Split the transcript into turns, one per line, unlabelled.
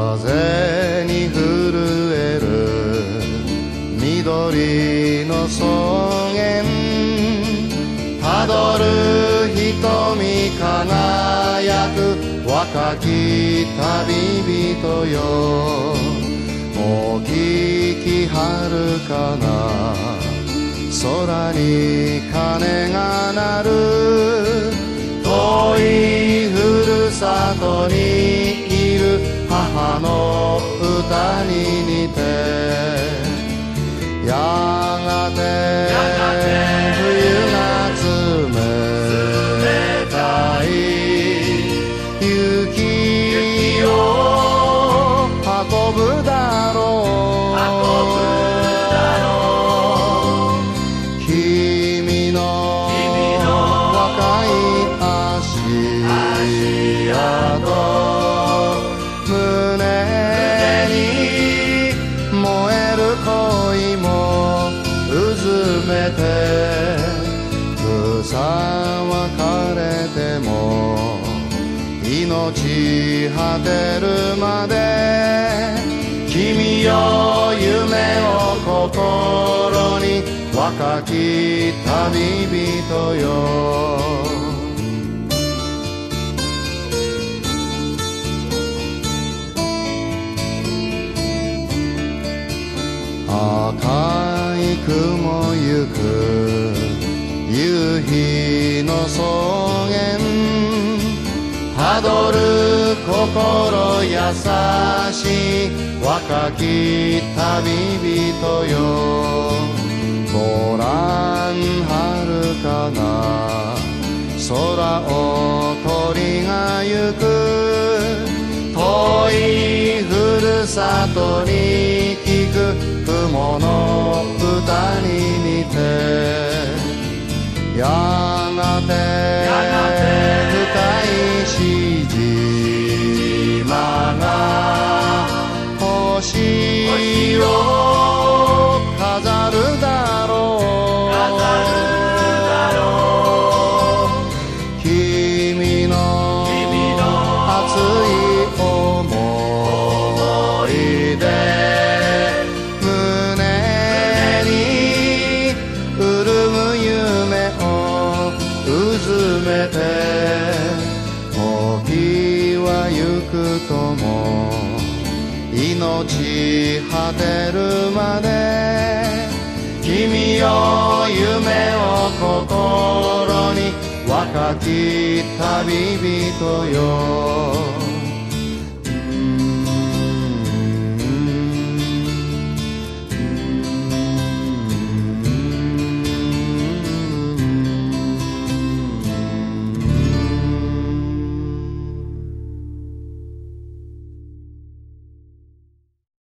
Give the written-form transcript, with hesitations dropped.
風に震える緑の草原、たどる瞳輝く若き旅人よ。お聞きはるかな、空に鐘が鳴る。遠いふるさとにいる母の歌に似て、やがて冬が冷たい雪を運ぶだろう。君の若い足跡、胸に燃える恋もうずめて、草は枯れても命果てるまで、君よ夢を心に若き旅人よ。赤い雲ゆく夕日の草原、たどる心優しい若き旅人よ。ごらんはるかな、空を鳥が行く。遠いふるさとに聞く雲の歌に似て、やがて深いし島が星を飾るだろう。君の熱い思い出、胸に潤む夢をうずめて、時は行くとも命果てるまで、君よ夢を心に若き旅人よ。